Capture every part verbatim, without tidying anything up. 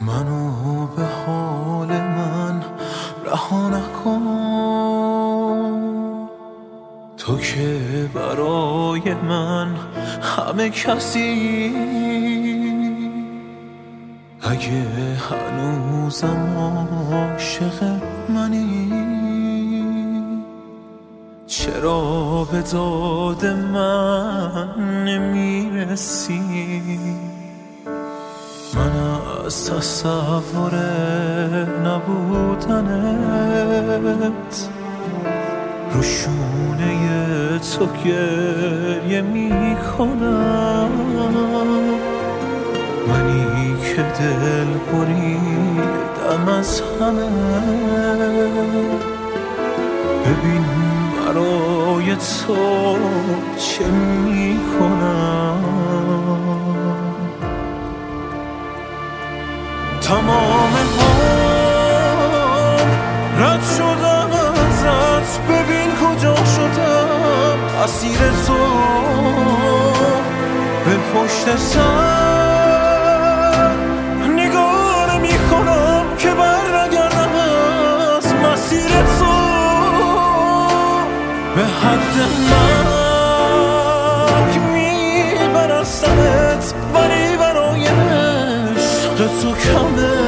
منو به حال من رها نکن، تو که برای من همه کسی. اگه هنوزم عاشق منی، چرا به داد من نمیرسی؟ من از تصور نبودنت رو شونه تو گریه میکنم، منی که دل بریدم از همه. ببین برای تو چه میکنم، تمام حال رد شدم ازت. ببین کجا شدم اسیر تو، به پشت سر نگاه نمی کنم که بر نگردم از مسیر تو. به حد مرگ میبرستمت، ولی برای عشق تو کمه.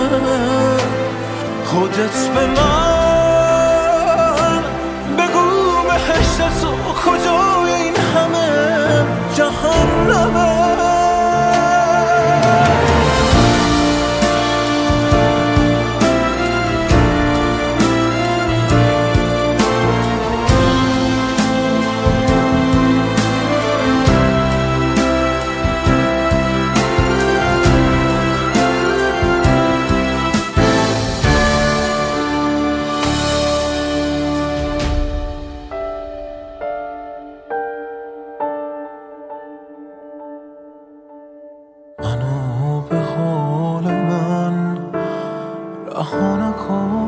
خودت به من بگو بهشت تو کجای این همه جهنمه. منو به حال من رها نکن.